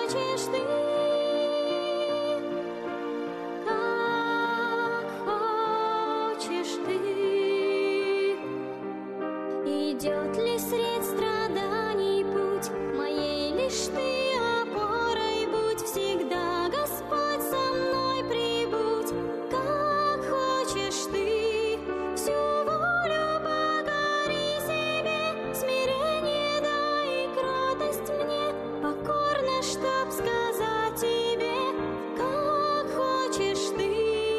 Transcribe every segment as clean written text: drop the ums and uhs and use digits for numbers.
Идет ли средь страданий путь моей, лишь ты опорой будь, всегда, Господь, со мной прибудь, как хочешь ты, всю волю покори себе, смирение дай и кротость мне, покорно, чтоб сказать тебе, как хочешь ты.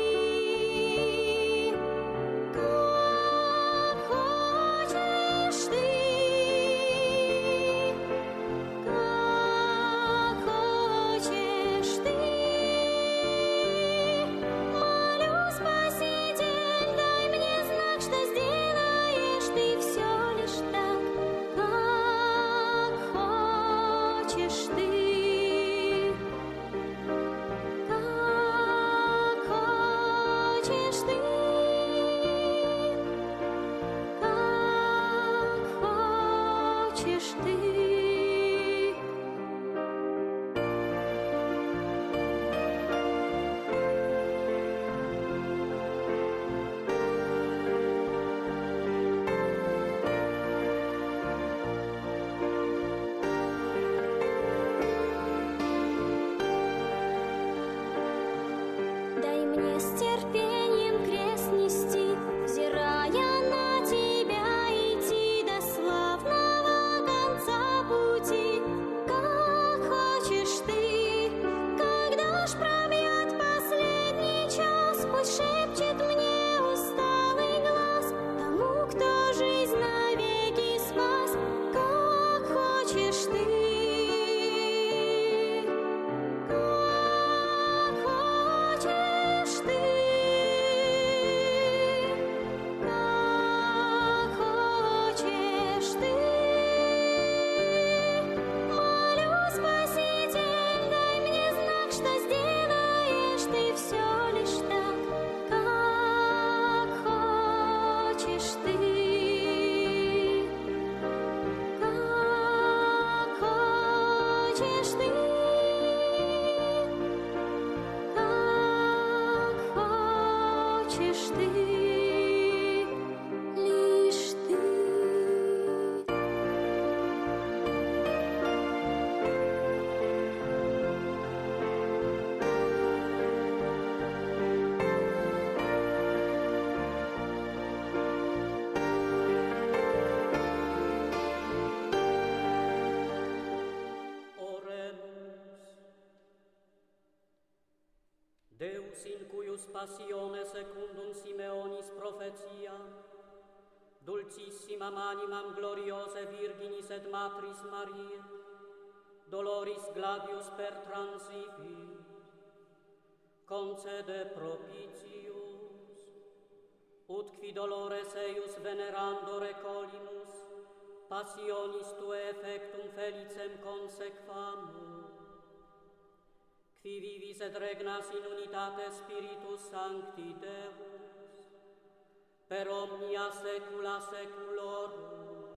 Дай мне с терпением крест нести, взирая на тебя, идти до славного конца пути, как хочешь ты. Когда ж пробьет последний час, пусть шепчет мне усталый глаз тому, кто жизнь навеки спас, как хочешь ты. Deus in cuius passione secundum Simeonis profetia, dulcissimam animam gloriose Virginis et Matris Mariae, doloris gladius per transivi, concede propitius, ut qui dolores eius venerando recolimus, passionis Tue effectum felicem consequamur, qui vivis et regnas in unitate Spiritus Sancti Deus, per omnia saecula saeculorum.